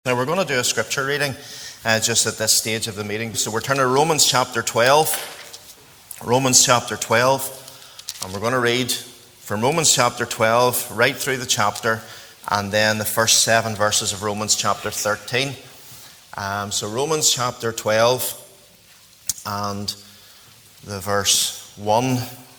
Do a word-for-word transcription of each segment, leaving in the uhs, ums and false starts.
Now we're going to do a scripture reading uh, just at this stage of the meeting. So we're turning to Romans chapter twelve. Romans chapter twelve. And we're going to read from Romans chapter twelve right through the chapter and then the first seven verses of Romans chapter thirteen. Um, so Romans chapter twelve and the verse one.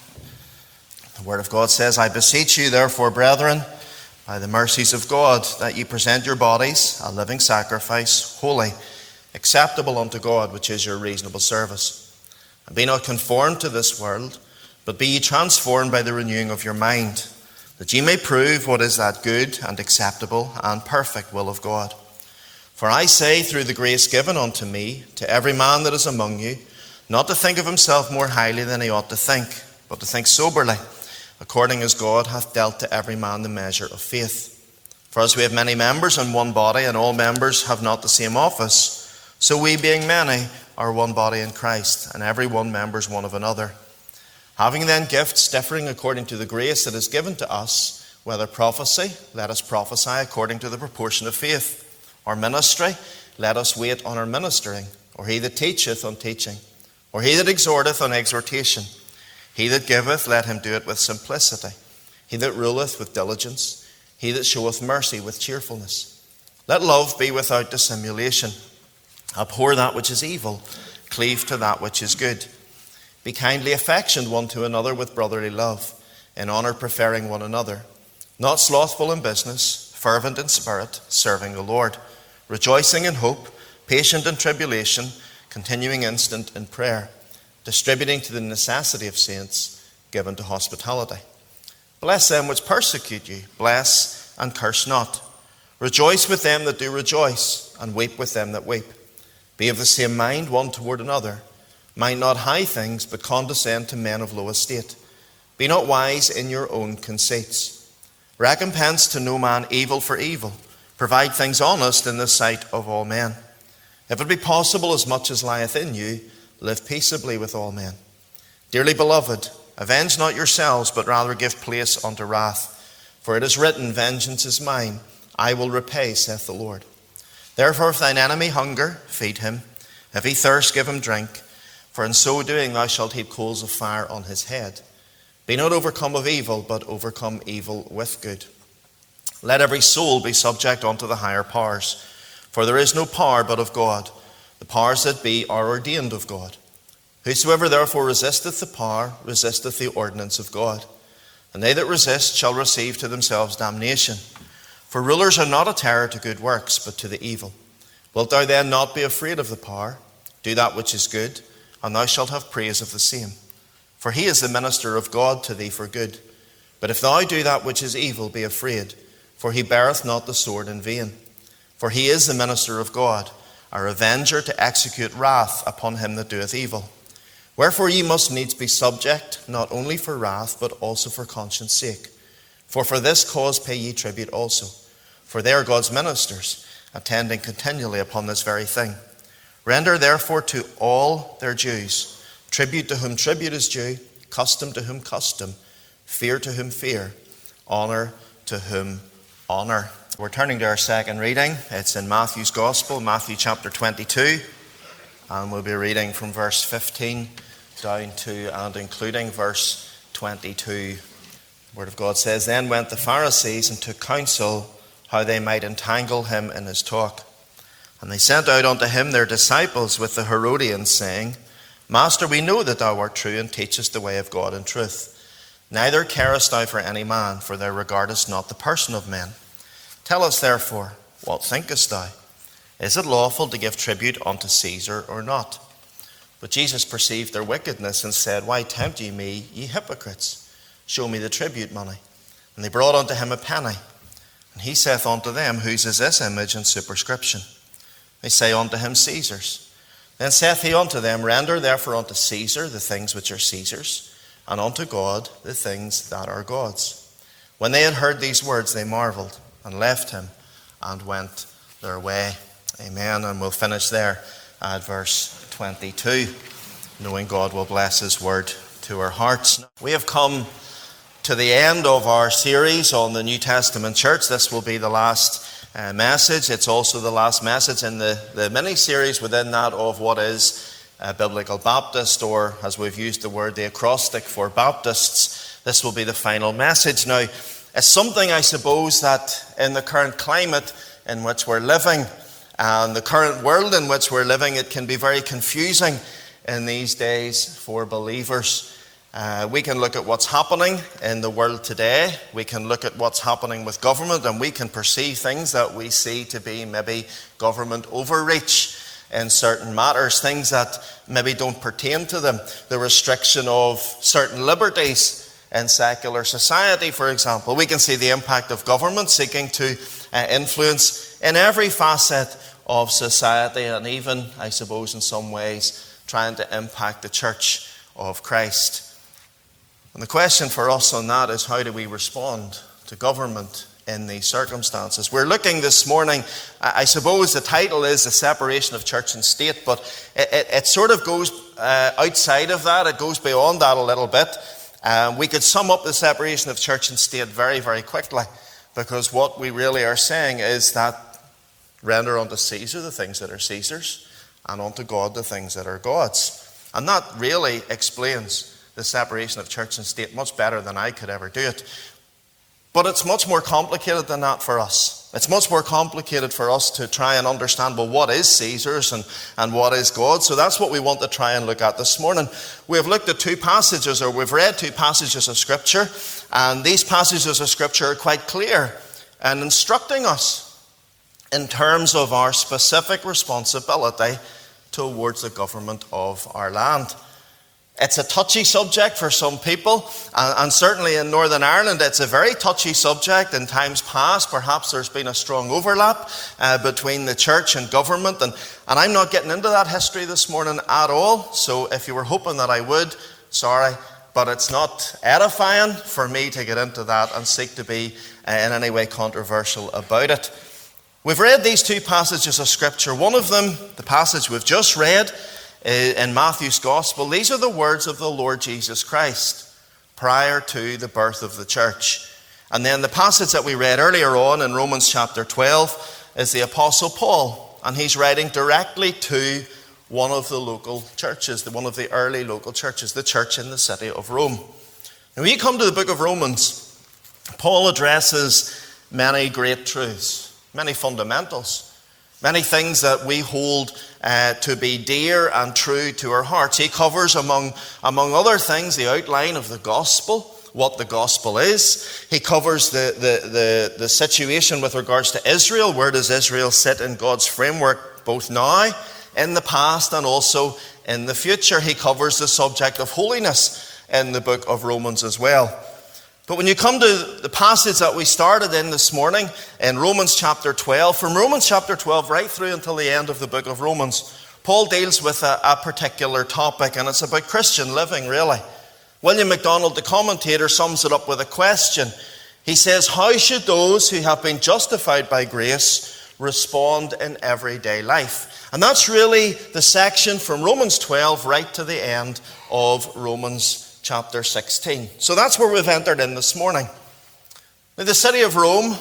The Word of God says, I beseech you therefore, brethren, by the mercies of God, that ye present your bodies a living sacrifice, holy, acceptable unto God, which is your reasonable service. And be not conformed to this world, but be ye transformed by the renewing of your mind, that ye may prove what is that good and acceptable and perfect will of God. For I say, through the grace given unto me, to every man that is among you, not to think of himself more highly than he ought to think, but to think soberly, according as God hath dealt to every man the measure of faith. For as we have many members in one body, and all members have not the same office, so we, being many, are one body in Christ, and every one members one of another. Having then gifts differing according to the grace that is given to us, whether prophecy, let us prophesy according to the proportion of faith, or ministry, let us wait on our ministering, or he that teacheth on teaching, or he that exhorteth on exhortation. He that giveth, let him do it with simplicity. He that ruleth with diligence. He that showeth mercy with cheerfulness. Let love be without dissimulation. Abhor that which is evil. Cleave to that which is good. Be kindly affectioned one to another with brotherly love, in honour preferring one another. Not slothful in business, fervent in spirit, serving the Lord. Rejoicing in hope, patient in tribulation, continuing instant in prayer. Distributing to the necessity of saints, given to hospitality. Bless them which persecute you, bless and curse not. Rejoice with them that do rejoice, and weep with them that weep. Be of the same mind one toward another. Mind not high things, but condescend to men of low estate. Be not wise in your own conceits. Recompense to no man evil for evil. Provide things honest in the sight of all men. If it be possible, as much as lieth in you, live peaceably with all men. Dearly beloved, avenge not yourselves, but rather give place unto wrath. For it is written, vengeance is mine, I will repay, saith the Lord. Therefore if thine enemy hunger, feed him. If he thirst, give him drink. For in so doing thou shalt heap coals of fire on his head. Be not overcome of evil, but overcome evil with good. Let every soul be subject unto the higher powers. For there is no power but of God. The powers that be are ordained of God. Whosoever therefore resisteth the power, resisteth the ordinance of God. And they that resist shall receive to themselves damnation. For rulers are not a terror to good works, but to the evil. Wilt thou then not be afraid of the power? Do that which is good, and thou shalt have praise of the same. For he is the minister of God to thee for good. But if thou do that which is evil, be afraid, for he beareth not the sword in vain. For he is the minister of God, a revenger to execute wrath upon him that doeth evil. Wherefore ye must needs be subject, not only for wrath, but also for conscience sake. For for this cause pay ye tribute also. For they are God's ministers, attending continually upon this very thing. Render therefore to all their dues, tribute to whom tribute is due, custom to whom custom, fear to whom fear, honour to whom honour. We're turning to our second reading. It's in Matthew's Gospel, Matthew chapter twenty-two. And we'll be reading from verse fifteen down to and including verse twenty-two. The Word of God says, Then went the Pharisees and took counsel how they might entangle him in his talk. And they sent out unto him their disciples with the Herodians, saying, Master, we know that thou art true and teachest the way of God in truth. Neither carest thou for any man, for thou regardest not the person of men. Tell us therefore, what thinkest thou? Is it lawful to give tribute unto Caesar or not? But Jesus perceived their wickedness and said, Why tempt ye me, ye hypocrites? Show me the tribute money. And they brought unto him a penny. And he saith unto them, Whose is this image and superscription? They say unto him, Caesar's. Then saith he unto them, Render therefore unto Caesar the things which are Caesar's, and unto God the things that are God's. When they had heard these words, they marveled, and left him, and went their way. Amen. And we'll finish there at verse twenty-two, knowing God will bless his word to our hearts. We have come to the end of our series on the New Testament church. This will be the last uh, message. It's also the last message in the, the mini-series within that of what is a biblical Baptist, or as we've used the word, the acrostic for Baptists. This will be the final message. Now, it's something, I suppose, that in the current climate in which we're living, and the current world in which we're living, it can be very confusing in these days for believers. Uh, we can look at what's happening in the world today. We can look at what's happening with government, and we can perceive things that we see to be maybe government overreach in certain matters, things that maybe don't pertain to them. The restriction of certain liberties in secular society, for example. We can see the impact of government seeking to uh, influence in every facet of society, and even, I suppose, in some ways, trying to impact the Church of Christ. And the question for us on that is, how do we respond to government in these circumstances? We're looking this morning, I suppose the title is The Separation of Church and State, but it, it, it sort of goes uh, outside of that. It goes beyond that a little bit. Um, we could sum up the separation of church and state very, very quickly, because what we really are saying is that render unto Caesar the things that are Caesar's, and unto God the things that are God's. And that really explains the separation of church and state much better than I could ever do it. But it's much more complicated than that for us. It's much more complicated for us to try and understand, well, what is Caesar's and, and what is God's? So that's what we want to try and look at this morning. We have looked at two passages, or we've read two passages of Scripture, and these passages of Scripture are quite clear and instructing us in terms of our specific responsibility towards the government of our land. It's a touchy subject for some people, and, and certainly in Northern Ireland it's a very touchy subject. In times past, perhaps there's been a strong overlap uh, between the church and government, and, and I'm not getting into that history this morning at all, so if you were hoping that I would, sorry, but it's not edifying for me to get into that and seek to be uh, in any way controversial about it. We've read these two passages of Scripture. One of them, the passage we've just read, in Matthew's Gospel, these are the words of the Lord Jesus Christ prior to the birth of the church. And then the passage that we read earlier on in Romans chapter twelve is the Apostle Paul, and he's writing directly to one of the local churches, one of the early local churches, the church in the city of Rome. Now, when you come to the book of Romans, Paul addresses many great truths, many fundamentals, many things that we hold uh, to be dear and true to our hearts. He covers, among, among other things, the outline of the gospel, what the gospel is. He covers the, the, the, the situation with regards to Israel. Where does Israel sit in God's framework, both now, in the past, and also in the future? He covers the subject of holiness in the book of Romans as well. But when you come to the passage that we started in this morning, in Romans chapter twelve, from Romans chapter twelve right through until the end of the book of Romans, Paul deals with a, a particular topic, and it's about Christian living, really. William MacDonald, the commentator, sums it up with a question. He says, how should those who have been justified by grace respond in everyday life? And that's really the section from Romans twelve right to the end of Romans chapter sixteen. So that's where we've entered in this morning. Now, the city of Rome,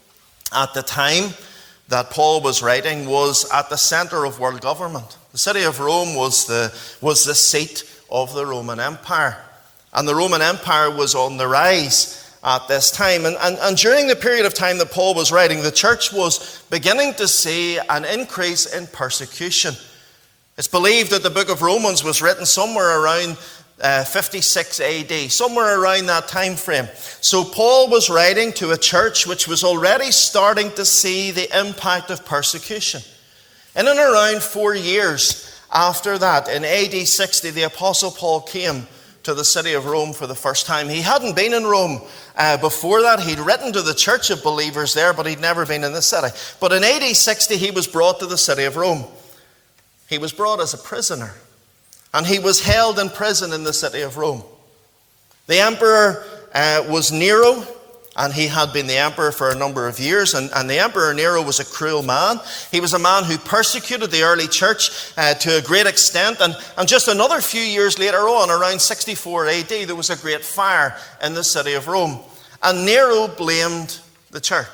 at the time that Paul was writing, was at the center of world government. The city of Rome was the, was the seat of the Roman Empire. And the Roman Empire was on the rise at this time. And, and, and during the period of time that Paul was writing, the church was beginning to see an increase in persecution. It's believed that the book of Romans was written somewhere around Uh, fifty-six A D, somewhere around that time frame. So Paul was writing to a church which was already starting to see the impact of persecution. And in around four years after that, in A D sixty, the Apostle Paul came to the city of Rome for the first time. He hadn't been in Rome uh, before that. He'd written to the church of believers there, but he'd never been in the city. But in A D sixty, he was brought to the city of Rome. He was brought as a prisoner. And he was held in prison in the city of Rome. The emperor uh, was Nero, and he had been the emperor for a number of years. And, and the emperor Nero was a cruel man. He was a man who persecuted the early church uh, to a great extent. And, and just another few years later on, around sixty-four A D, there was a great fire in the city of Rome. And Nero blamed the church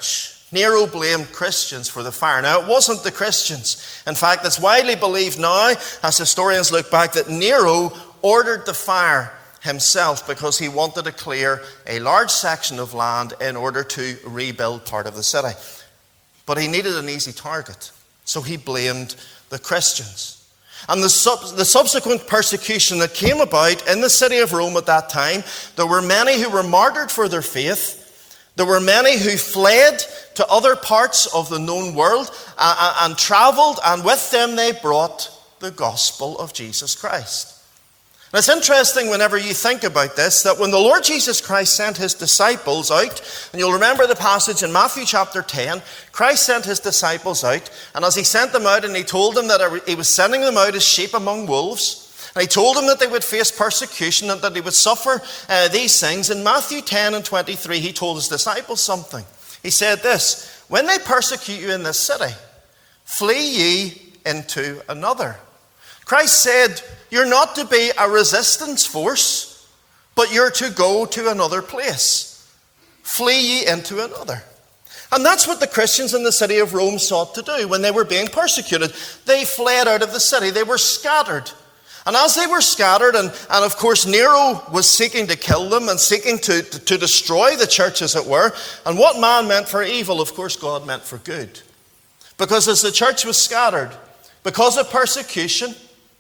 Nero blamed Christians for the fire. Now, it wasn't the Christians. In fact, it's widely believed now, as historians look back, that Nero ordered the fire himself because he wanted to clear a large section of land in order to rebuild part of the city. But he needed an easy target, so he blamed the Christians. And the, sub- the subsequent persecution that came about in the city of Rome at that time, there were many who were martyred for their faith. There were many who fled to other parts of the known world uh, and travelled, and with them they brought the gospel of Jesus Christ. And it's interesting whenever you think about this, that when the Lord Jesus Christ sent his disciples out, and you'll remember the passage in Matthew chapter ten, Christ sent his disciples out, and as he sent them out and he told them that he was sending them out as sheep among wolves, and he told them that they would face persecution and that they would suffer uh, these things. In Matthew ten and twenty-three, he told his disciples something. He said this, "When they persecute you in this city, flee ye into another." Christ said, you're not to be a resistance force, but you're to go to another place. Flee ye into another. And that's what the Christians in the city of Rome sought to do when they were being persecuted. They fled out of the city. They were scattered. And as they were scattered, and, and of course Nero was seeking to kill them and seeking to, to, to destroy the church, as it were. And what man meant for evil, of course God meant for good. Because as the church was scattered, because of persecution,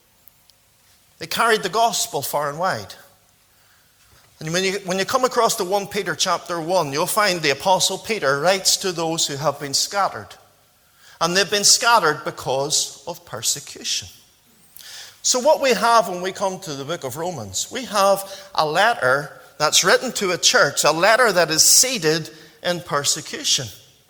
they carried the gospel far and wide. And when you, when you come across to First Peter chapter one, you'll find the Apostle Peter writes to those who have been scattered. And they've been scattered because of persecution. So what we have when we come to the book of Romans, we have a letter that's written to a church, a letter that is seated in persecution.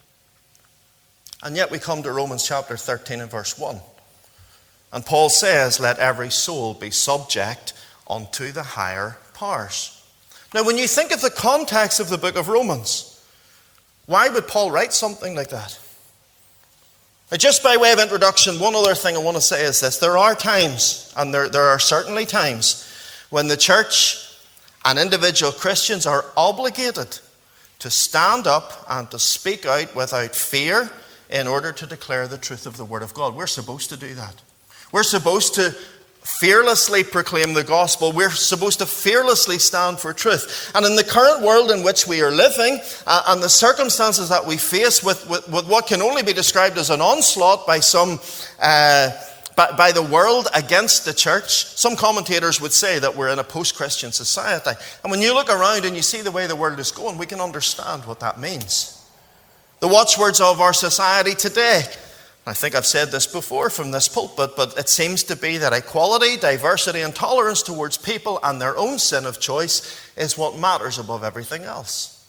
And yet we come to Romans chapter thirteen and verse one. And Paul says, let every soul be subject unto the higher powers. Now, when you think of the context of the book of Romans, why would Paul write something like that? Now, just by way of introduction, one other thing I want to say is this. There are times, and there, there are certainly times, when the church and individual Christians are obligated to stand up and to speak out without fear in order to declare the truth of the Word of God. We're supposed to do that. We're supposed to fearlessly proclaim the gospel. We're supposed to fearlessly stand for truth. And in the current world in which we are living, uh, and the circumstances that we face with, with, with what can only be described as an onslaught by some, uh, by, by the world against the church, some commentators would say that we're in a post-Christian society. And when you look around and you see the way the world is going, we can understand what that means. The watchwords of our society today, I think I've said this before from this pulpit, but it seems to be that equality, diversity, and tolerance towards people and their own sin of choice is what matters above everything else.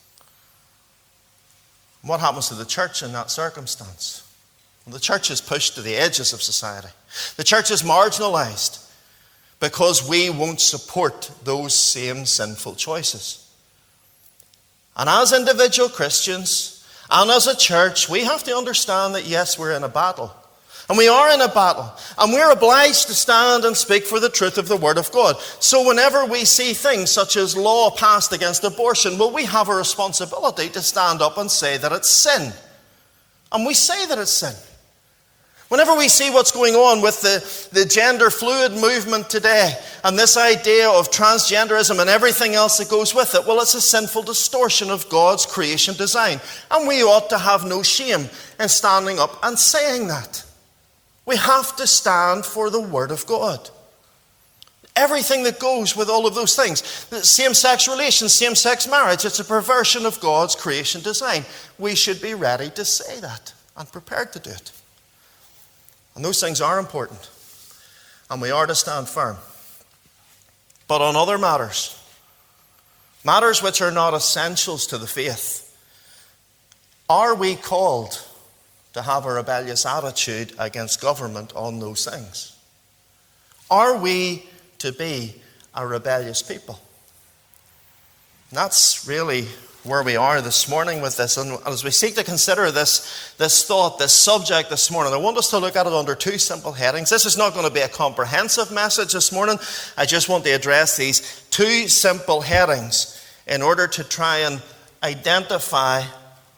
What happens to the church in that circumstance? Well, the church is pushed to the edges of society. The church is marginalized because we won't support those same sinful choices. And as individual Christians, and as a church, we have to understand that yes, we're in a battle. And we are in a battle. And we're obliged to stand and speak for the truth of the Word of God. So whenever we see things such as law passed against abortion, well, we have a responsibility to stand up and say that it's sin. And we say that it's sin. Whenever we see what's going on with the, the gender fluid movement today, and this idea of transgenderism and everything else that goes with it, well, it's a sinful distortion of God's creation design. And we ought to have no shame in standing up and saying that. We have to stand for the Word of God. Everything that goes with all of those things. Same-sex relations, same-sex marriage, it's a perversion of God's creation design. We should be ready to say that and prepared to do it. And those things are important. And we are to stand firm. But on other matters, matters which are not essentials to the faith, are we called to have a rebellious attitude against government on those things? Are we to be a rebellious people? And that's really where we are this morning with this. And as we seek to consider this, this thought, this subject this morning, I want us to look at it under two simple headings. This is not going to be a comprehensive message this morning. I just want to address these two simple headings in order to try and identify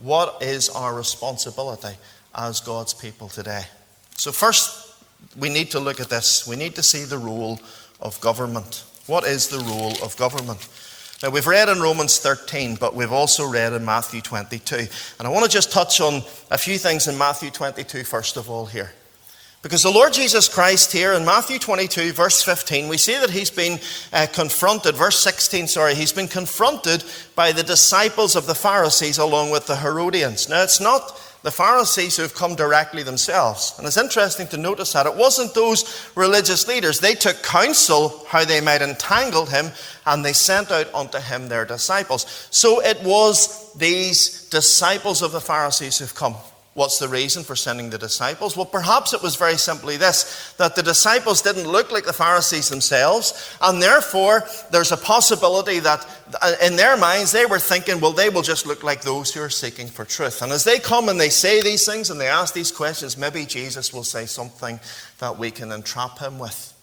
what is our responsibility as God's people today? So first, we need to look at this. We need to see the role of government. What is the role of government? Now, we've read in Romans thirteen, but we've also read in Matthew twenty-two. And I want to just touch on a few things in Matthew twenty-two first of all here. Because the Lord Jesus Christ here in Matthew twenty-two, verse fifteen, we see that he's been uh, confronted, verse sixteen, sorry, he's been confronted by the disciples of the Pharisees along with the Herodians. Now, it's not the Pharisees who have come directly themselves. And it's interesting to notice that it wasn't those religious leaders. They took counsel how they might entangle him, and they sent out unto him their disciples. So it was these disciples of the Pharisees who've come. What's the reason for sending the disciples? Well, perhaps it was very simply this, that the disciples didn't look like the Pharisees themselves, and therefore there's a possibility that in their minds they were thinking, well, they will just look like those who are seeking for truth. And as they come and they say these things and they ask these questions, maybe Jesus will say something that we can entrap him with.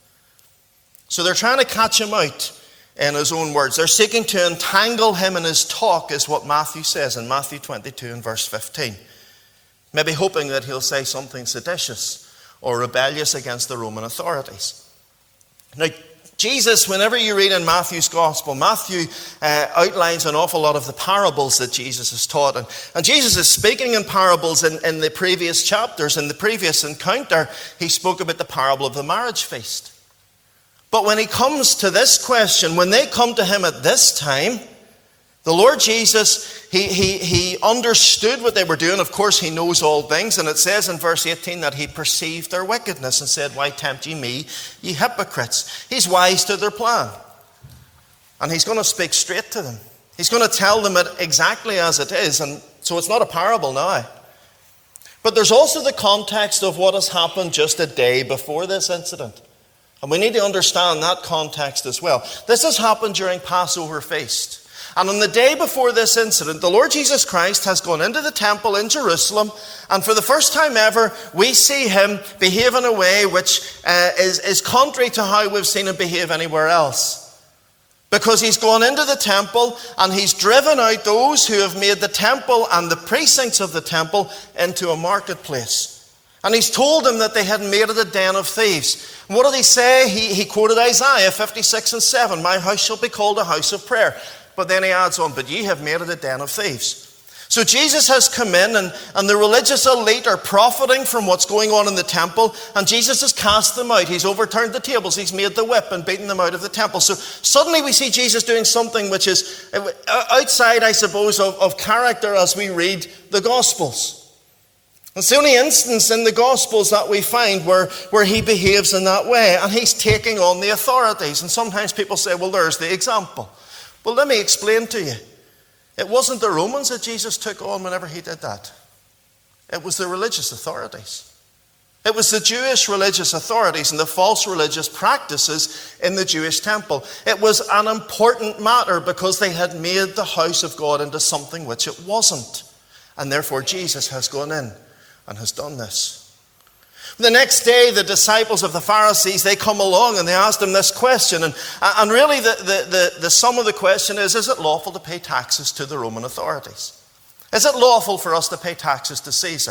So they're trying to catch him out in his own words. They're seeking to entangle him in his talk, is what Matthew says in Matthew twenty-two and verse fifteen. Maybe hoping that he'll say something seditious or rebellious against the Roman authorities. Now, Jesus, whenever you read in Matthew's Gospel, Matthew uh, outlines an awful lot of the parables that Jesus has taught. And, and Jesus is speaking in parables in, in the previous chapters. In the previous encounter, he spoke about the parable of the marriage feast. But when he comes to this question, when they come to him at this time, the Lord Jesus, he, he, he understood what they were doing. Of course, he knows all things. And it says in verse eighteen that he perceived their wickedness and said, why tempt ye me, ye hypocrites? He's wise to their plan. And he's going to speak straight to them. He's going to tell them it exactly as it is. And so it's not a parable now. But there's also the context of what has happened just a day before this incident. And we need to understand that context as well. This has happened during Passover feast. And on the day before this incident, the Lord Jesus Christ has gone into the temple in Jerusalem, and for the first time ever, we see him behave in a way which uh, is, is contrary to how we've seen him behave anywhere else. Because he's gone into the temple, and he's driven out those who have made the temple and the precincts of the temple into a marketplace. And he's told them that they had made it a den of thieves. And what did he say? He, he quoted Isaiah fifty-six and seven, my house shall be called a house of prayer. But then he adds on, but ye have made it a den of thieves. So Jesus has come in, and, and the religious elite are profiting from what's going on in the temple, and Jesus has cast them out. He's overturned the tables, he's made the whip and beaten them out of the temple. So suddenly we see Jesus doing something which is outside, I suppose, of, of character as we read the Gospels. It's the only instance in the Gospels that we find where, where he behaves in that way, and he's taking on the authorities. And sometimes people say, well, there's the example. Well, let me explain to you. It wasn't the Romans that Jesus took on whenever he did that. It was the religious authorities. It was the Jewish religious authorities and the false religious practices in the Jewish temple. It was an important matter because they had made the house of God into something which it wasn't. And therefore Jesus has gone in and has done this. The next day, the disciples of the Pharisees, they come along and they ask them this question. And, and really, the, the, the, the sum of the question is, is it lawful to pay taxes to the Roman authorities? Is it lawful for us to pay taxes to Caesar?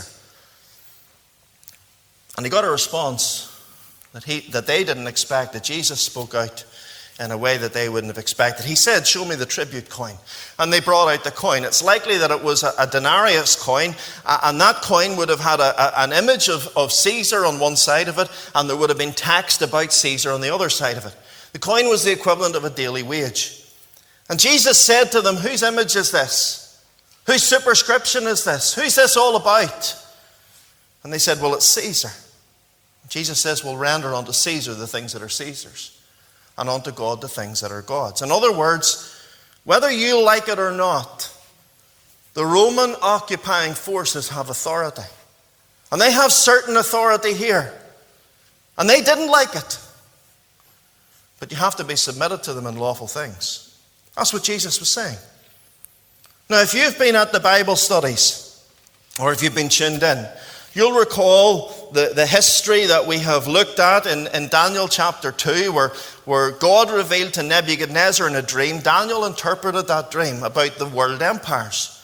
And he got a response that, he, that they didn't expect, that Jesus spoke out in a way that they wouldn't have expected. He said, show me the tribute coin. And they brought out the coin. It's likely that it was a, a denarius coin, and that coin would have had a, a, an image of, of Caesar on one side of it, and there would have been text about Caesar on the other side of it. The coin was the equivalent of a daily wage. And Jesus said to them, whose image is this? Whose superscription is this? Who's this all about? And they said, well, it's Caesar. Jesus says, well, render unto Caesar the things that are Caesar's, and unto God the things that are God's. In other words, whether you like it or not, the Roman occupying forces have authority. And they have certain authority here. And they didn't like it. But you have to be submitted to them in lawful things. That's what Jesus was saying. Now, if you've been at the Bible studies, or if you've been tuned in, you'll recall the, the history that we have looked at in, in Daniel chapter two, where, where God revealed to Nebuchadnezzar in a dream. Daniel interpreted that dream about the world empires.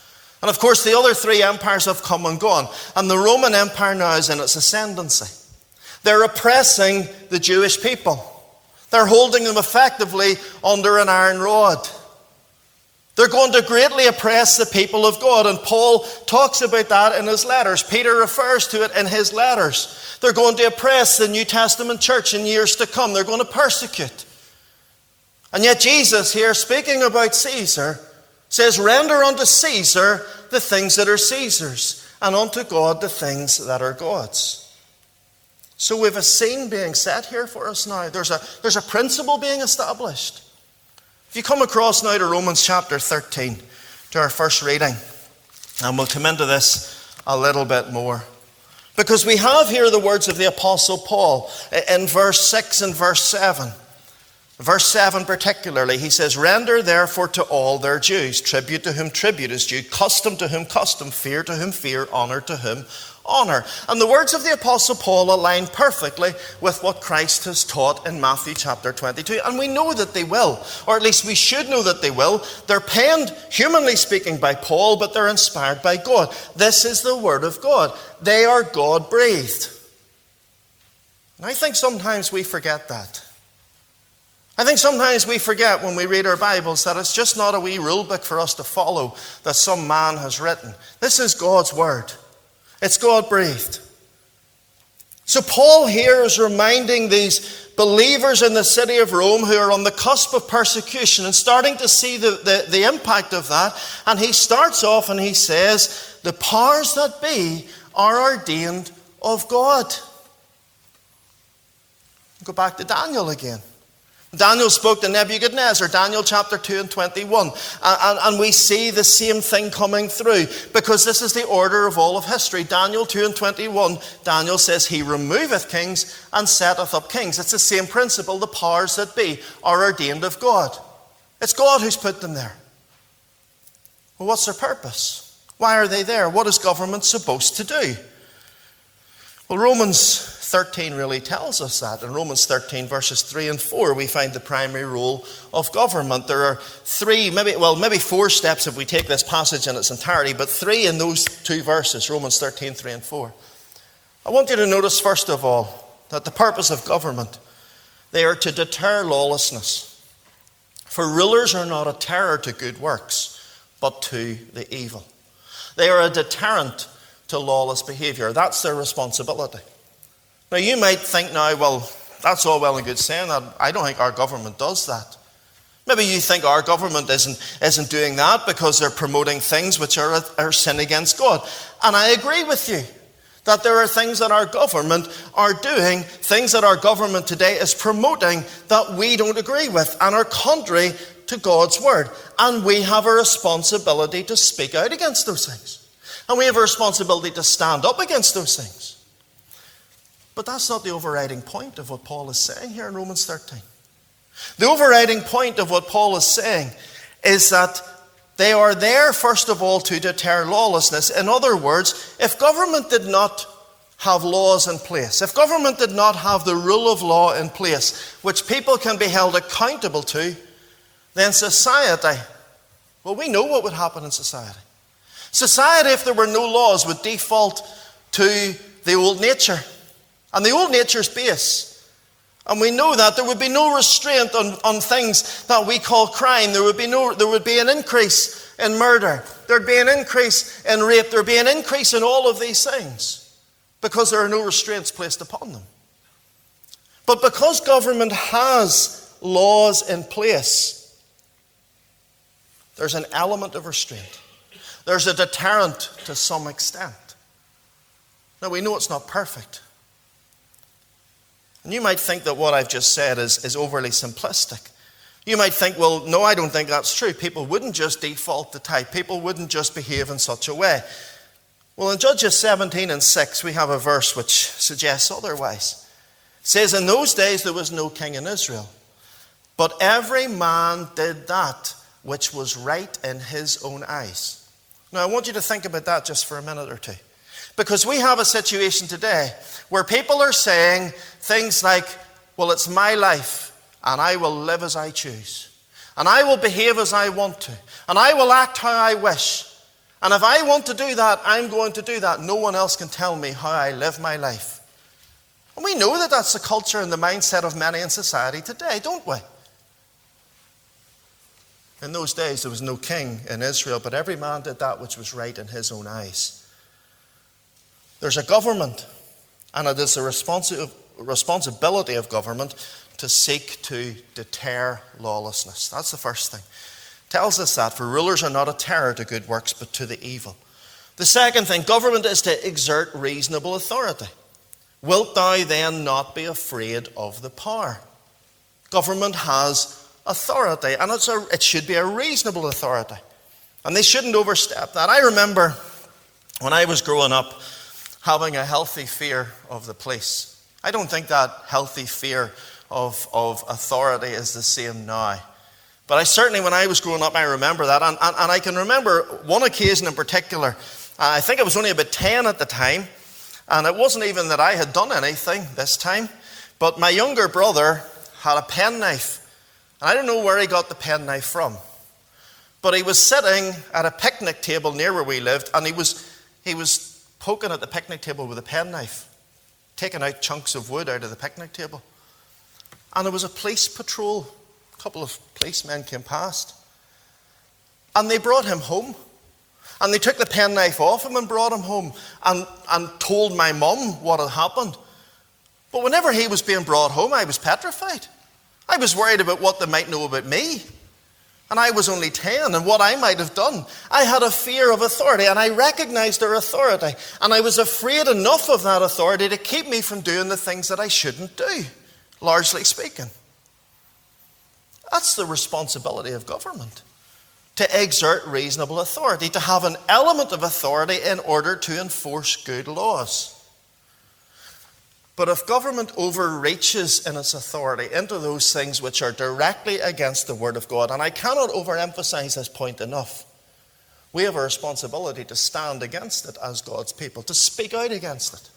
And of course, the other three empires have come and gone. And the Roman Empire now is in its ascendancy. They're oppressing the Jewish people. They're holding them effectively under an iron rod. They're going to greatly oppress the people of God. And Paul talks about that in his letters. Peter refers to it in his letters. They're going to oppress the New Testament church in years to come. They're going to persecute. And yet Jesus here, speaking about Caesar, says, render unto Caesar the things that are Caesar's, and unto God the things that are God's. So we have a scene being set here for us now. There's a, there's a principle being established. If you come across now to Romans chapter thirteen, to our first reading, and we'll come into this a little bit more. Because we have here the words of the Apostle Paul in verse six and verse seven. Verse seven particularly, he says, render therefore to all their dues, tribute to whom tribute is due, custom to whom custom, fear to whom fear, honor to whom honor. And the words of the Apostle Paul align perfectly with what Christ has taught in Matthew chapter twenty-two. And we know that they will, or at least we should know that they will. They're penned, humanly speaking, by Paul, but they're inspired by God. This is the word of God. They are God-breathed. And I think sometimes we forget that. I think sometimes we forget when we read our Bibles that it's just not a wee rule book for us to follow that some man has written. This is God's word. It's God-breathed. So Paul here is reminding these believers in the city of Rome who are on the cusp of persecution and starting to see the, the, the impact of that. And he starts off and he says, the powers that be are ordained of God. Go back to Daniel again. Daniel spoke to Nebuchadnezzar, Daniel chapter two and twenty-one. And, and, and we see the same thing coming through because this is the order of all of history. Daniel two and twenty-one, Daniel says, he removeth kings and setteth up kings. It's the same principle. The powers that be are ordained of God. It's God who's put them there. Well, what's their purpose? Why are they there? What is government supposed to do? Well, Romans thirteen really tells us that. In Romans thirteen, verses three and four, we find the primary role of government. There are three, maybe, well, maybe four steps if we take this passage in its entirety, but three in those two verses, Romans thirteen, three and four. I want you to notice, first of all, that the purpose of government, they are to deter lawlessness. For rulers are not a terror to good works, but to the evil. They are a deterrent to lawless behavior. That's their responsibility. Now, you might think now, well, that's all well and good saying that. I don't think our government does that. Maybe you think our government isn't, isn't doing that because they're promoting things which are, are sin against God. And I agree with you that there are things that our government are doing, things that our government today is promoting that we don't agree with and are contrary to God's word. And we have a responsibility to speak out against those things. And we have a responsibility to stand up against those things. But that's not the overriding point of what Paul is saying here in Romans thirteen. The overriding point of what Paul is saying is that they are there, first of all, to deter lawlessness. In other words, if government did not have laws in place, if government did not have the rule of law in place, which people can be held accountable to, then society, well, we know what would happen in society. Society, if there were no laws, would default to the old nature. And the old nature's base. And we know that there would be no restraint on, on things that we call crime. There would be no, there would be an increase in murder. There'd be an increase in rape. There'd be an increase in all of these things because there are no restraints placed upon them. But because government has laws in place, there's an element of restraint. There's a deterrent to some extent. Now, we know it's not perfect. And you might think that what I've just said is, is overly simplistic. You might think, well, no, I don't think that's true. People wouldn't just default to type. People wouldn't just behave in such a way. Well, in Judges seventeen and six, we have a verse which suggests otherwise. It says, in those days there was no king in Israel, but every man did that which was right in his own eyes. Now, I want you to think about that just for a minute or two. Because we have a situation today where people are saying things like, well, it's my life and I will live as I choose. And I will behave as I want to. And I will act how I wish. And if I want to do that, I'm going to do that. No one else can tell me how I live my life. And we know that that's the culture and the mindset of many in society today, don't we? In those days, there was no king in Israel, but every man did that which was right in his own eyes. There's a government, and it is the responsi- responsibility of government to seek to deter lawlessness. That's the first thing. It tells us that, for rulers are not a terror to good works, but to the evil. The second thing, government is to exert reasonable authority. Wilt thou then not be afraid of the power? Government has authority, and it's a, it should be a reasonable authority. And they shouldn't overstep that. I remember when I was growing up having a healthy fear of the police. I don't think that healthy fear of, of authority is the same now. But I certainly, when I was growing up, I remember that. And, and, and I can remember one occasion in particular. I think I was only about ten at the time. And it wasn't even that I had done anything this time. But my younger brother had a penknife. And I don't know where he got the penknife from. But he was sitting at a picnic table near where we lived. And he was he was poking at the picnic table with a penknife. Taking out chunks of wood out of the picnic table. And there was a police patrol. A couple of policemen came past. And they brought him home. And they took the penknife off him and brought him home. And, and told my mum what had happened. But whenever he was being brought home, I was petrified. I was worried about what they might know about me. And I was only ten, and what I might have done. I had a fear of authority, and I recognized their authority. And I was afraid enough of that authority to keep me from doing the things that I shouldn't do, largely speaking. That's the responsibility of government. To exert reasonable authority, to have an element of authority in order to enforce good laws. But if government overreaches in its authority into those things which are directly against the Word of God, and I cannot overemphasize this point enough, we have a responsibility to stand against it as God's people, to speak out against it.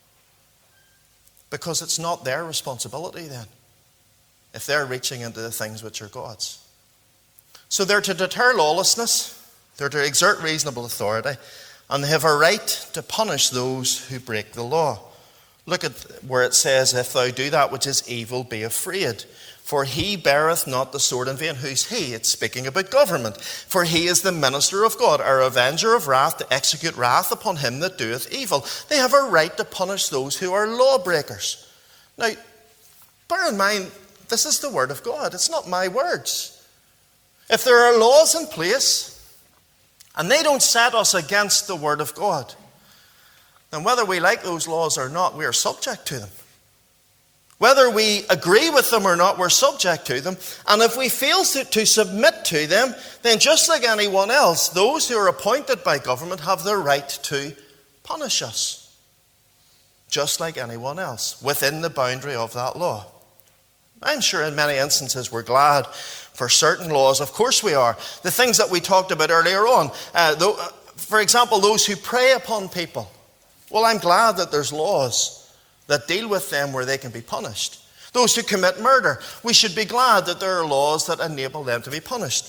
Because it's not their responsibility then, if they're reaching into the things which are God's. So they're to deter lawlessness, they're to exert reasonable authority, and they have a right to punish those who break the law. Look at where it says, if thou do that which is evil, be afraid. For he beareth not the sword in vain. Who's he? It's speaking about government. For he is the minister of God, our avenger of wrath, to execute wrath upon him that doeth evil. They have a right to punish those who are lawbreakers. Now, bear in mind, this is the word of God. It's not my words. If there are laws in place, and they don't set us against the word of God, then whether we like those laws or not, we are subject to them. Whether we agree with them or not, we're subject to them. And if we fail to, to submit to them, then just like anyone else, those who are appointed by government have the right to punish us. Just like anyone else, within the boundary of that law. I'm sure in many instances we're glad for certain laws. Of course we are. The things that we talked about earlier on. Uh, though, for example, those who prey upon people. Well, I'm glad that there's laws that deal with them where they can be punished. Those who commit murder, we should be glad that there are laws that enable them to be punished.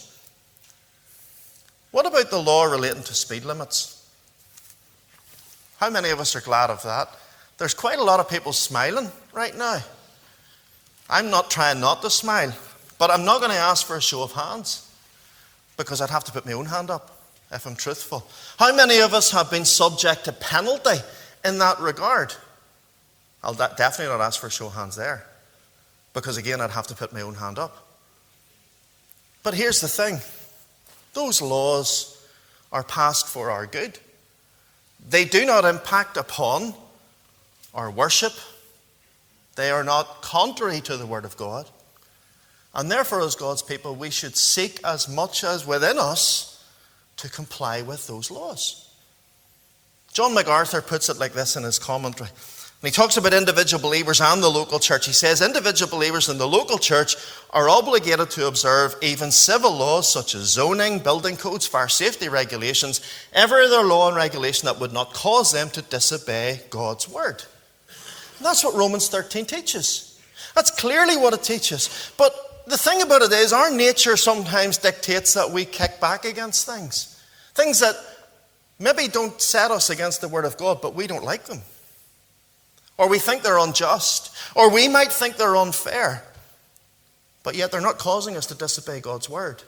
What about the law relating to speed limits? How many of us are glad of that? There's quite a lot of people smiling right now. I'm not trying not to smile, but I'm not going to ask for a show of hands because I'd have to put my own hand up. If I'm truthful. How many of us have been subject to penalty in that regard? I'll de- definitely not ask for a show of hands there. Because again, I'd have to put my own hand up. But here's the thing. Those laws are passed for our good. They do not impact upon our worship. They are not contrary to the Word of God. And therefore, as God's people, we should seek as much as within us to comply with those laws. John MacArthur puts it like this in his commentary. And he talks about individual believers and the local church. He says individual believers in the local church are obligated to observe even civil laws such as zoning, building codes, fire safety regulations, every other law and regulation that would not cause them to disobey God's word. And that's what Romans thirteen teaches. That's clearly what it teaches. But the thing about it is, our nature sometimes dictates that we kick back against things. Things that maybe don't set us against the Word of God, but we don't like them. Or we think they're unjust. Or we might think they're unfair. But yet they're not causing us to disobey God's Word.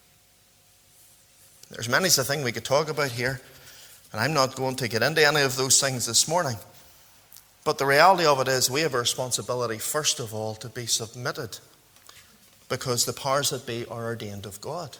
There's many a thing we could talk about here, and I'm not going to get into any of those things this morning. But the reality of it is we have a responsibility, first of all, to be submitted, because the powers that be are ordained of God.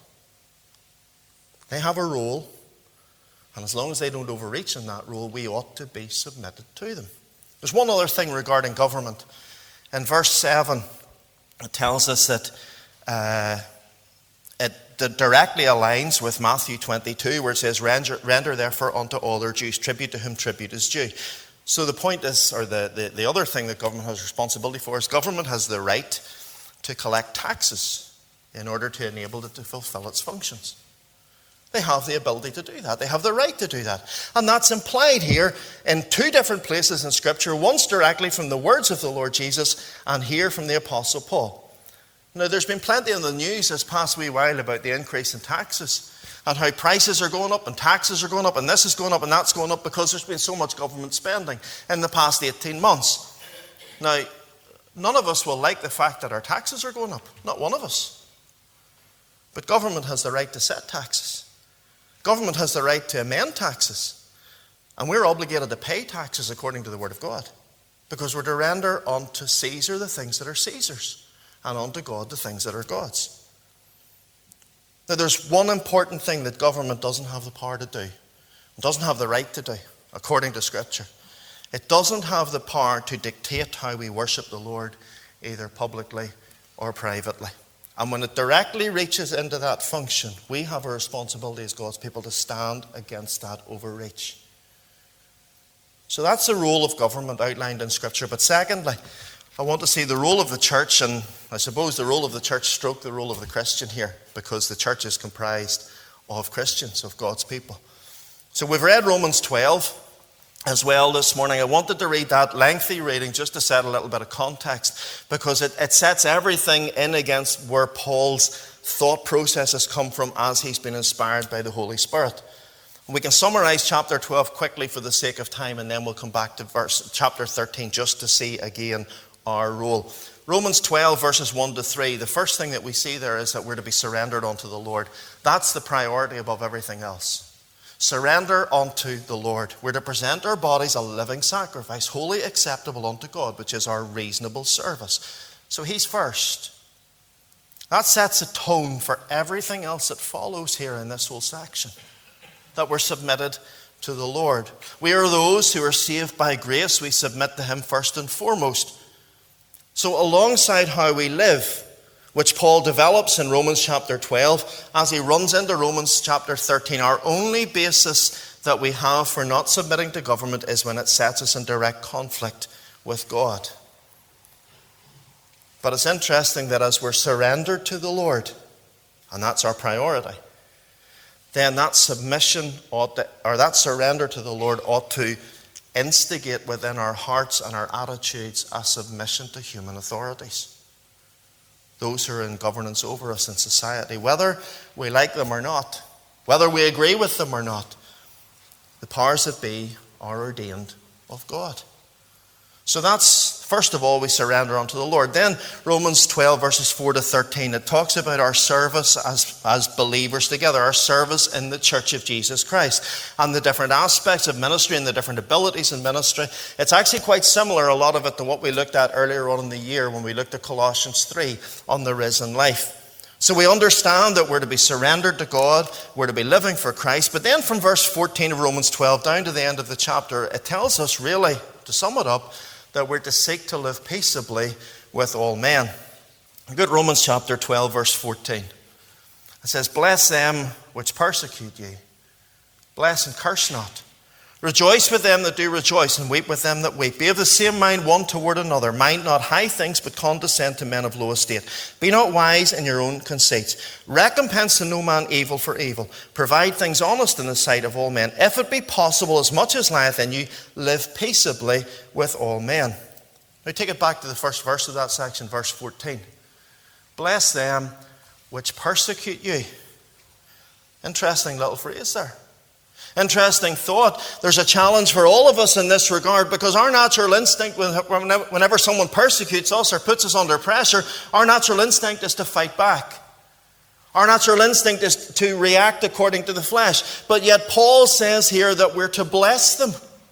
They have a role, and as long as they don't overreach in that role, we ought to be submitted to them. There's one other thing regarding government. In verse seven, it tells us that uh, it directly aligns with Matthew twenty-two, where it says, Render, render therefore unto all their dues tribute to whom tribute is due. So the point is, or the, the, the other thing that government has responsibility for is government has the right to collect taxes in order to enable it to fulfill its functions. They have the ability to do that. They have the right to do that. And that's implied here in two different places in Scripture, once directly from the words of the Lord Jesus, and here from the Apostle Paul. Now, there's been plenty in the news this past wee while about the increase in taxes and how prices are going up and taxes are going up and this is going up and that's going up because there's been so much government spending in the past eighteen months. Now, none of us will like the fact that our taxes are going up. Not one of us. But government has the right to set taxes. Government has the right to amend taxes. And we're obligated to pay taxes according to the Word of God, because we're to render unto Caesar the things that are Caesar's, and unto God the things that are God's. Now, there's one important thing that government doesn't have the power to do, it doesn't have the right to do, according to Scripture. It doesn't have the power to dictate how we worship the Lord, either publicly or privately. And when it directly reaches into that function, we have a responsibility as God's people to stand against that overreach. So that's the role of government outlined in Scripture. But secondly, I want to see the role of the church, and I suppose the role of the church stroke the role of the Christian here, because the church is comprised of Christians, of God's people. So we've read Romans twelve as well this morning. I wanted to read that lengthy reading just to set a little bit of context, because it, it sets everything in against where Paul's thought process has come from as he's been inspired by the Holy Spirit. We can summarize chapter twelve quickly for the sake of time, and then we'll come back to verse chapter thirteen just to see again our role. Romans twelve verses one to three, the first thing that we see there is that we're to be surrendered unto the Lord. That's the priority above everything else. Surrender unto the Lord. We're to present our bodies a living sacrifice, wholly acceptable unto God, which is our reasonable service. So He's first. That sets a tone for everything else that follows here in this whole section. That we're submitted to the Lord. We are those who are saved by grace. We submit to Him first and foremost. So alongside how we live, which Paul develops in Romans chapter twelve, as he runs into Romans chapter thirteen, our only basis that we have for not submitting to government is when it sets us in direct conflict with God. But it's interesting that as we're surrendered to the Lord, and that's our priority, then that submission ought to, or that surrender to the Lord ought to instigate within our hearts and our attitudes a submission to human authorities. Those who are in governance over us in society, whether we like them or not, whether we agree with them or not, the powers that be are ordained of God. So that's, first of all, we surrender unto the Lord. Then Romans twelve verses four to thirteen, it talks about our service as, as believers together, our service in the church of Jesus Christ, and the different aspects of ministry and the different abilities in ministry. It's actually quite similar, a lot of it, to what we looked at earlier on in the year when we looked at Colossians three on the risen life. So we understand that we're to be surrendered to God, we're to be living for Christ. But then from verse fourteen of Romans twelve down to the end of the chapter, it tells us really, to sum it up, that we're to seek to live peaceably with all men. Look at Romans chapter twelve, verse fourteen. It says, Bless them which persecute you. Bless and curse not. Rejoice with them that do rejoice, and weep with them that weep. Be of the same mind one toward another. Mind not high things, but condescend to men of low estate. Be not wise in your own conceits. Recompense to no man evil for evil. Provide things honest in the sight of all men. If it be possible, as much as lieth in you, live peaceably with all men. Now take it back to the first verse of that section, verse fourteen. Bless them which persecute you. Interesting little phrase there. Interesting thought. There's a challenge for all of us in this regard, because our natural instinct, whenever someone persecutes us or puts us under pressure, our natural instinct is to fight back. Our natural instinct is to react according to the flesh. But yet Paul says here that we're to bless them.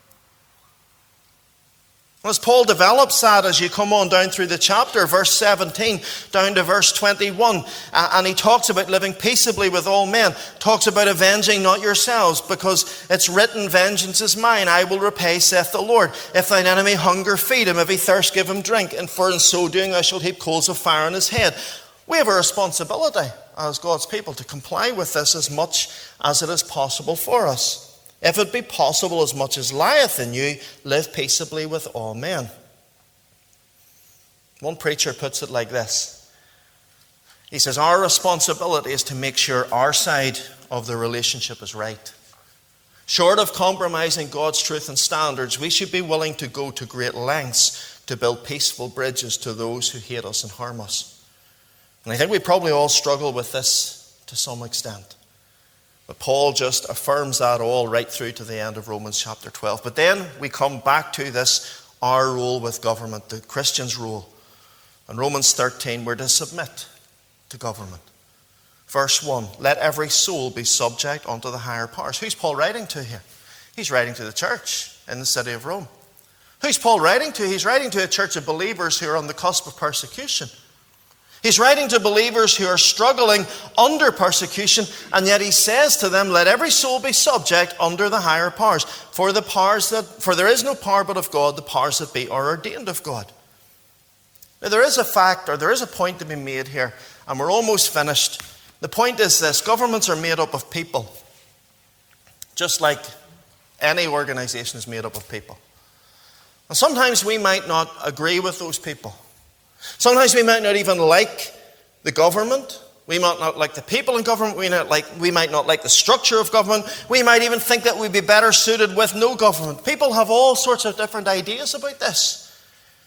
As Paul develops that as you come on down through the chapter, verse seventeen down to verse twenty-one, and he talks about living peaceably with all men, talks about avenging not yourselves, because it's written, vengeance is mine, I will repay, saith the Lord. If thine enemy hunger, feed him, if he thirst, give him drink, and for in so doing I shall heap coals of fire on his head. We have a responsibility as God's people to comply with this as much as it is possible for us. If it be possible, as much as lieth in you, live peaceably with all men. One preacher puts it like this. He says, our responsibility is to make sure our side of the relationship is right. Short of compromising God's truth and standards, we should be willing to go to great lengths to build peaceful bridges to those who hate us and harm us. And I think we probably all struggle with this to some extent. But Paul just affirms that all right through to the end of Romans chapter twelve. But then we come back to this, our role with government, the Christian's role. In Romans thirteen, we're to submit to government. Verse one, let every soul be subject unto the higher powers. Who's Paul writing to here? He's writing to the church in the city of Rome. Who's Paul writing to? He's writing to a church of believers who are on the cusp of persecution. He's writing to believers who are struggling under persecution, and yet he says to them, let every soul be subject under the higher powers. For the powers that, for there is no power but of God, the powers that be are ordained of God. Now there is a fact, or there is a point to be made here, and we're almost finished. The point is this: governments are made up of people, just like any organization is made up of people. And sometimes we might not agree with those people. Sometimes we might not even like the government. We might not like the people in government. We, not like, we might not like the structure of government. We might even think that we'd be better suited with no government. People have all sorts of different ideas about this.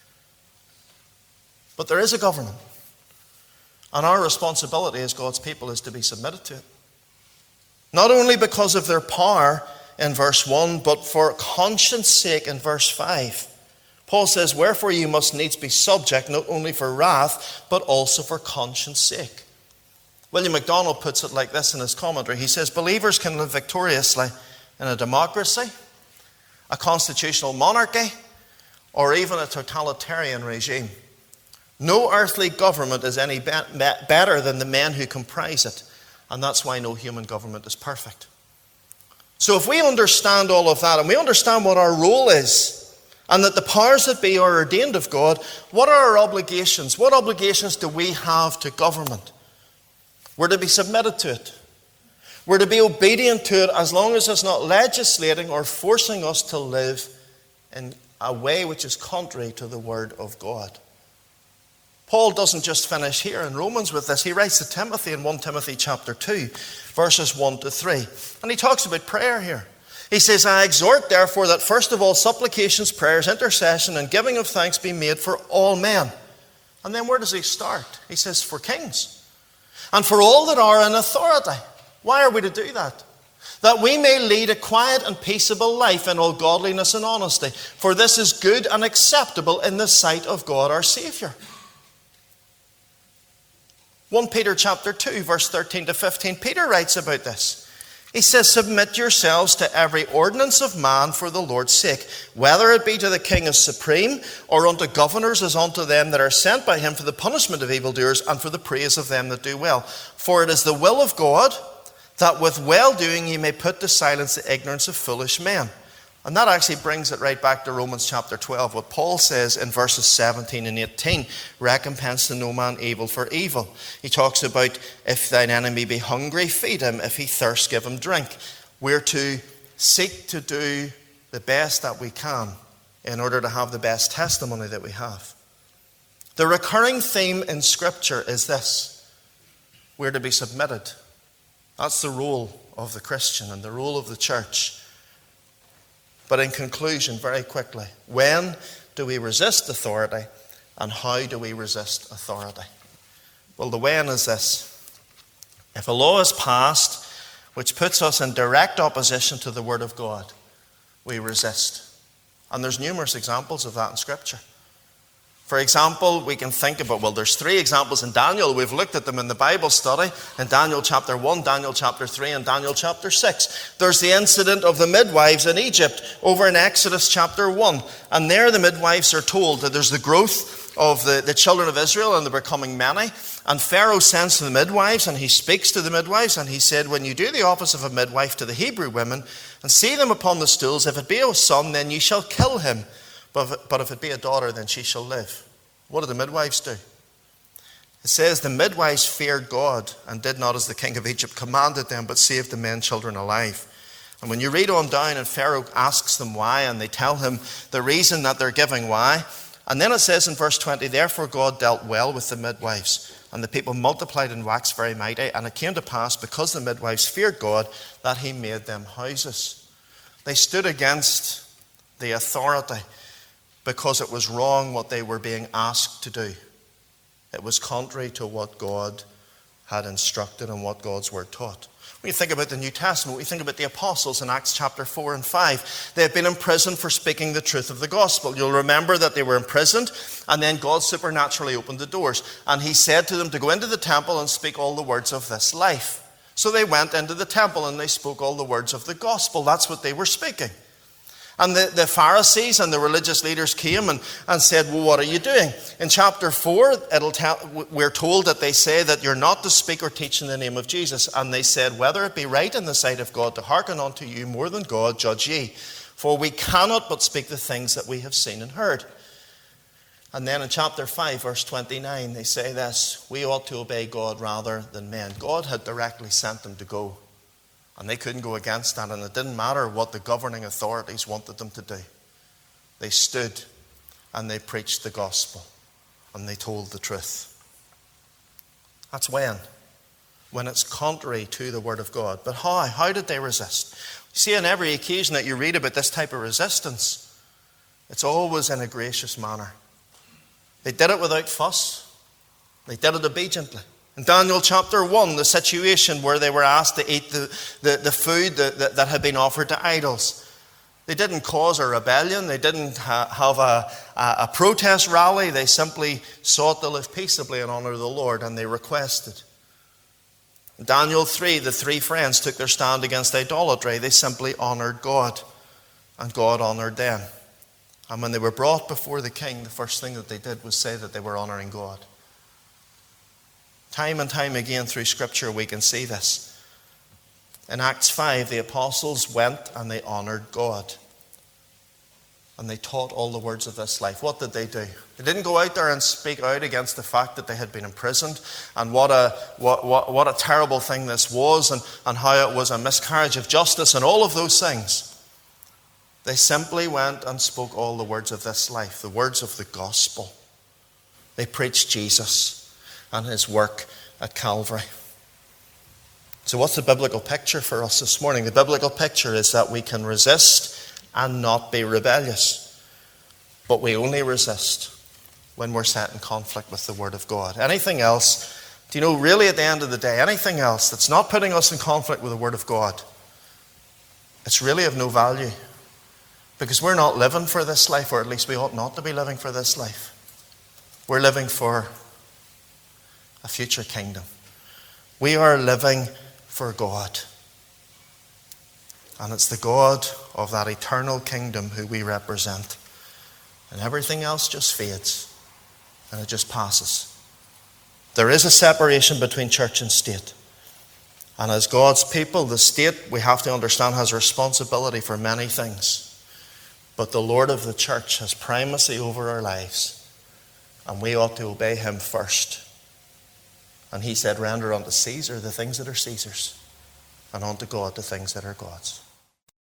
But there is a government. And our responsibility as God's people is to be submitted to it. Not only because of their power in verse one, but for conscience sake in verse five. Paul says, wherefore you must needs be subject, not only for wrath, but also for conscience sake. William MacDonald puts it like this in his commentary. He says, believers can live victoriously in a democracy, a constitutional monarchy, or even a totalitarian regime. No earthly government is any be- better than the men who comprise it, and that's why no human government is perfect. So if we understand all of that, and we understand what our role is, and that the powers that be are ordained of God, what are our obligations? What obligations do we have to government? We're to be submitted to it. We're to be obedient to it as long as it's not legislating or forcing us to live in a way which is contrary to the Word of God. Paul doesn't just finish here in Romans with this. He writes to Timothy in First Timothy chapter two, verses one to three. And he talks about prayer here. He says, I exhort therefore that first of all supplications, prayers, intercession, and giving of thanks be made for all men. And then where does he start? He says, for kings, and for all that are in authority. Why are we to do that? That we may lead a quiet and peaceable life in all godliness and honesty. For this is good and acceptable in the sight of God our Saviour. First Peter chapter two, verse thirteen to fifteen, Peter writes about this. He says, submit yourselves to every ordinance of man for the Lord's sake, whether it be to the king as supreme, or unto governors as unto them that are sent by him for the punishment of evildoers and for the praise of them that do well. For it is the will of God that with well-doing ye may put to silence the ignorance of foolish men. And that actually brings it right back to Romans chapter twelve, what Paul says in verses seventeen and eighteen, recompense to no man evil for evil. He talks about, if thine enemy be hungry, feed him. If he thirst, give him drink. We're to seek to do the best that we can in order to have the best testimony that we have. The recurring theme in Scripture is this: we're to be submitted. That's the role of the Christian and the role of the church. But in conclusion, very quickly, when do we resist authority, and how do we resist authority? Well, the when is this. If a law is passed which puts us in direct opposition to the Word of God, we resist. And there's numerous examples of that in Scripture. For example, we can think about, well, there's three examples in Daniel. We've looked at them in the Bible study, in Daniel chapter one, Daniel chapter three, and Daniel chapter six. There's the incident of the midwives in Egypt over in Exodus chapter one. And there the midwives are told that there's the growth of the, the children of Israel, and they're becoming many. And Pharaoh sends to the midwives, and he speaks to the midwives, and he said, when you do the office of a midwife to the Hebrew women, and see them upon the stools, if it be a son, then ye shall kill him. But if, it, but if it be a daughter, then she shall live. What did the midwives do? It says the midwives feared God and did not as the king of Egypt commanded them, but saved the men children alive. And when you read on down, and Pharaoh asks them why, and they tell him the reason that they're giving why. And then it says in verse twenty, therefore God dealt well with the midwives, and the people multiplied and waxed very mighty. And it came to pass, because the midwives feared God, that he made them houses. They stood against the authority, because it was wrong what they were being asked to do. It was contrary to what God had instructed and what God's word taught. When you think about the New Testament, we think about the apostles in Acts chapter four and five. They had been imprisoned for speaking the truth of the gospel. You'll remember that they were imprisoned, and then God supernaturally opened the doors. And he said to them to go into the temple and speak all the words of this life. So they went into the temple and they spoke all the words of the gospel. That's what they were speaking. And the, the Pharisees and the religious leaders came and, and said, well, what are you doing? In chapter four, it'll tell, we're told that they say that you're not to speak or teach in the name of Jesus. And they said, whether it be right in the sight of God to hearken unto you more than God, judge ye. For we cannot but speak the things that we have seen and heard. And then in chapter five, verse twenty-nine, they say this, we ought to obey God rather than men. God had directly sent them to go. And they couldn't go against that, and it didn't matter what the governing authorities wanted them to do. They stood and they preached the gospel and they told the truth. That's when? When it's contrary to the word of God. But how? How did they resist? You see, on every occasion that you read about this type of resistance, it's always in a gracious manner. They did it without fuss. They did it obediently. In Daniel chapter one, the situation where they were asked to eat the, the, the food that, that, that had been offered to idols. They didn't cause a rebellion. They didn't ha- have a, a, a protest rally. They simply sought to live peaceably and honor the Lord, and they requested. In Daniel three, the three friends took their stand against idolatry. They simply honored God, and God honored them. And when they were brought before the king, the first thing that they did was say that they were honoring God. Time and time again through Scripture we can see this. In Acts five, the apostles went and they honored God. And they taught all the words of this life. What did they do? They didn't go out there and speak out against the fact that they had been imprisoned and what a what what, what a terrible thing this was, and, and how it was a miscarriage of justice and all of those things. They simply went and spoke all the words of this life, the words of the gospel. They preached Jesus and his work at Calvary. So what's the biblical picture for us this morning? The biblical picture is that we can resist and not be rebellious. But we only resist when we're set in conflict with the Word of God. Anything else, do you know, really at the end of the day, anything else that's not putting us in conflict with the Word of God, it's really of no value. Because we're not living for this life, or at least we ought not to be living for this life. We're living for a future kingdom. We are living for God. And it's the God of that eternal kingdom who we represent. And everything else just fades. And it just passes. There is a separation between church and state. And as God's people, the state, we have to understand, has a responsibility for many things. But the Lord of the church has primacy over our lives. And we ought to obey him first. And he said, render unto Caesar the things that are Caesar's, and unto God the things that are God's.